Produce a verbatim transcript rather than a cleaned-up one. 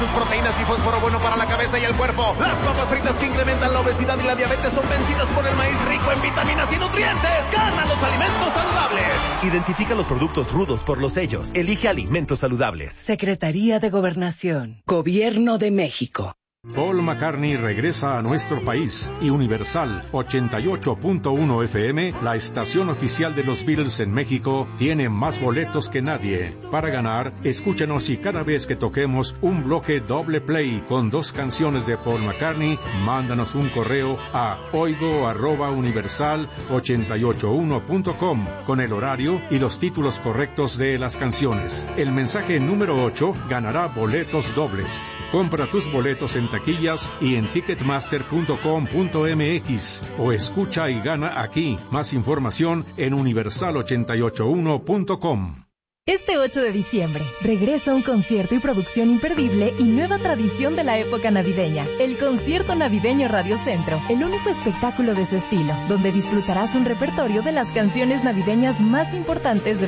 proteínas y fósforo bueno para la cabeza y el cuerpo. Las papas fritas que incrementan la obesidad y la diabetes son vencidas por el maíz rico en vitaminas y nutrientes. ¡Gana los alimentos saludables! Identifica los productos rudos por los sellos. Elige alimentos saludables. Secretaría de Gobernación. Gobierno de México. Paul McCartney regresa a nuestro país y Universal ochenta y ocho punto uno F M, la estación oficial de los Beatles en México, tiene más boletos que nadie. Para ganar, escúchanos y cada vez que toquemos un bloque doble play con dos canciones de Paul McCartney, mándanos un correo a oigo arroba universal ochenta y ocho uno punto com con el horario y los títulos correctos de las canciones. El mensaje número ocho ganará boletos dobles. Compra tus boletos en taquillas y en ticketmaster punto com punto m x o escucha y gana aquí. Más información en universal ochenta y ocho uno punto com. Este ocho de diciembre, regresa un concierto y producción imperdible y nueva tradición de la época navideña. El Concierto Navideño Radio Centro, el único espectáculo de su estilo, donde disfrutarás un repertorio de las canciones navideñas más importantes de